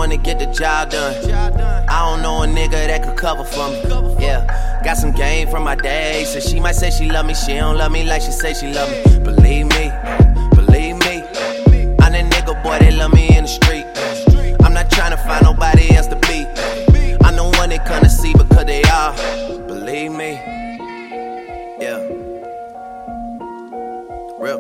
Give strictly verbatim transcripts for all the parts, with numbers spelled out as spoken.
one to get the job done. I don't know a nigga that could cover for me. Yeah, got some game from my day. So she might say she love me, she don't love me like she say she love me. Believe me, believe me, I'm that nigga boy that love me in the street. I'm not trying to find nobody else to be. I'm the one they come to see because they are. Believe me, yeah. Rip,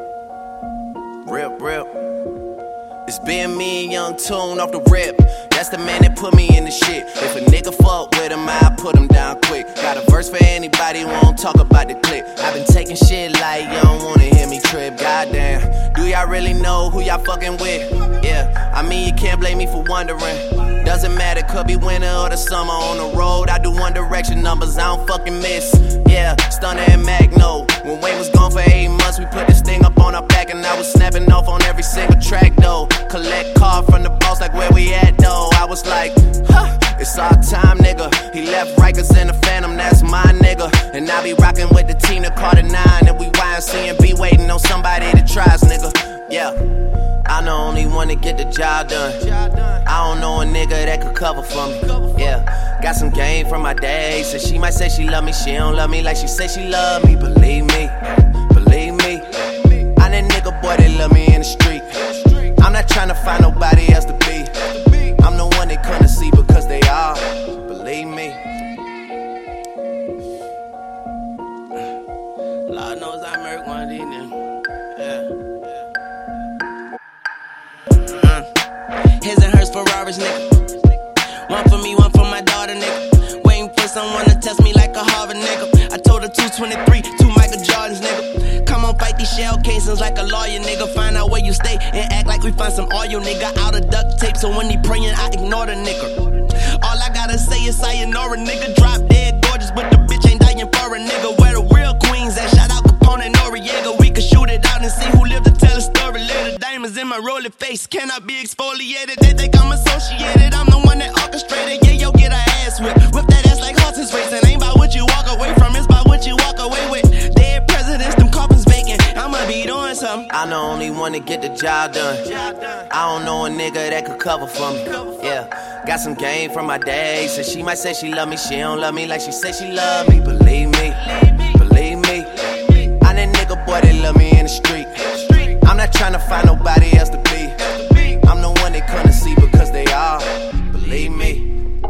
rip, rip. It's been me and Young Tune off the rip. That's the man that put me in the shit. If a nigga fuck with him, I put him down quick. Got a verse for anybody who won't talk about the clip. I've been taking shit like you don't wanna hear me trip. Goddamn, do y'all really know who y'all fucking with? Yeah, I mean you can't blame me for wondering. Doesn't matter, could be winter or the summer. On the road, I do One Direction numbers, I don't fucking miss. Yeah, Stunner and Magno. When Wayne was gone for eight months, we put this thing up on our back, and I was snapping off on every single track though. Collect card from the boss like where we at though. I was like, huh, it's our time, nigga. He left Rikers in the Phantom, that's my nigga. And I be rocking with the Tina Carter nine, and we Y M C and be waiting on somebody that tries, nigga. Yeah, I'm the only one to get the job done. I don't know a nigga that could cover for me. Yeah, got some game from my day. So she might say she love me, she don't love me like she say she love me. Believe me, believe me, I'm that nigga boy that love me in the street. I'm not trying to find nobody else to be. I'm the one they come to see because they are. Believe me. Lord knows I murk one of these niggas. Yeah. Uh. His and hers Ferraris, nigga. One for me, one for my daughter, nigga. Waiting for someone to test me like a Harvard, nigga. I told her two twenty-three, two Michael Jordans, nigga. Come on, fight these shell casings like a lawyer, nigga. Find out where you stay and act like we find some oil, nigga. Out of duct tape, so when he praying, I ignore the nigga. All I gotta say is sayonara, nigga. Drop dead gorgeous, but the bitch ain't dying for a nigga. Where the real queens at? Shout out Capone and Noriega. We could shoot it out and see who lived to tell a story later. Diamonds in my rolling face cannot be exfoliated. They think I'm associated, I'm the one that orchestrated. Yeah, yo, get a ass whipped. Whip that ass like horses racing. Ain't about what you walk away from, it's about what you walk away with. Dead presidents, them coffins vacant. I'ma be doing something. I'm the only one to get the job done. I don't know a nigga that could cover for me. Yeah, got some game from my day. So she might say she love me, she don't love me like she say she love me. Believe me, believe me, I'm that nigga boy that love me in the street. I'm not trying to find nobody else to be. I'm the one they come to see because they are. Believe me.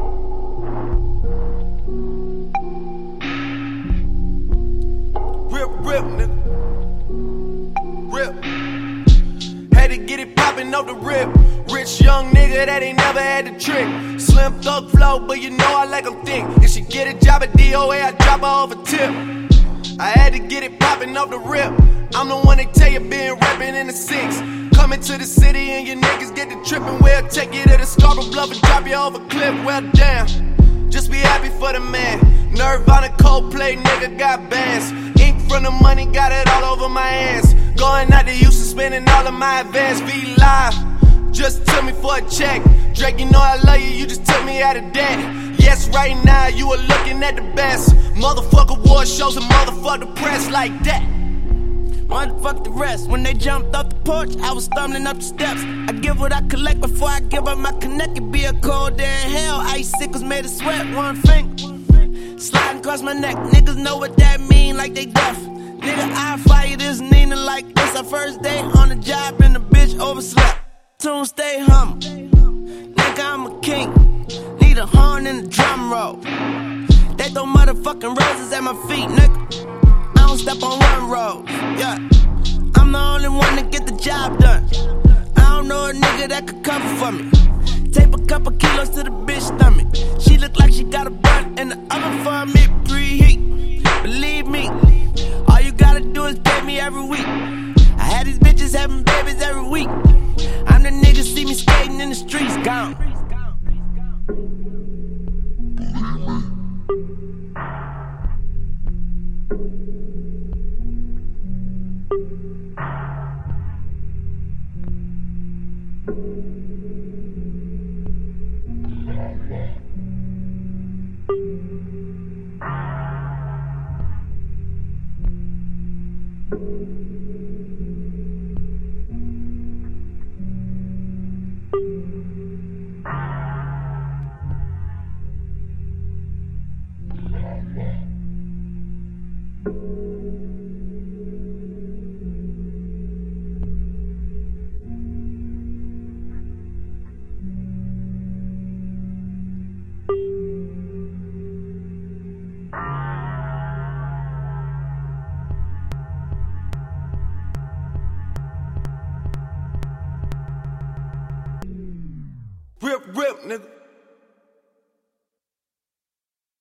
Rip, rip, nigga. Rip. Had to get it poppin' off the rip. Rich young nigga that ain't never had the trick. Slim thug flow, but you know I like 'em thick. If she get a job at D O A, I drop her off a tip. I had to get it poppin' off the rip. I'm the one that tell you been rapping in the six. Coming to the city and your niggas get the trippin'. We'll take you to the Scarborough Bluff and drop you off a cliff. Well, damn, just be happy for the man. Nirvana, Coldplay, nigga got bands. Ink from the money, got it all over my hands. Going out to Houston, spending all of my advance. Be live, just took me for a check. Drake, you know I love you, you just took me out of debt. Yes, right now you are looking at the best. Motherfucker war shows and motherfuck the press like that. Motherfuck the rest. When they jumped off the porch, I was stumbling up the steps. I give what I collect before I give up my connect. It be a cold day in hell. Icicles made of sweat, one finger sliding across my neck. Niggas know what that mean, like they deaf. Nigga, I fire this Nina like this. Our first day on the job and the bitch overslept. Tune stay humble. Nigga, I'm a king. Need a horn and a drum roll. They throw motherfucking roses at my feet, nigga. I don't step on one road, yeah. I'm the only one to get the job done. I don't know a nigga that could cover for me. Tape a couple kilos to the bitch stomach. She look like she got a bun in the oven for a mid preheat. Believe me, all you gotta do is pay me every week. I had these bitches having babies every week. I'm the nigga see me skating in the streets, gone. nigga.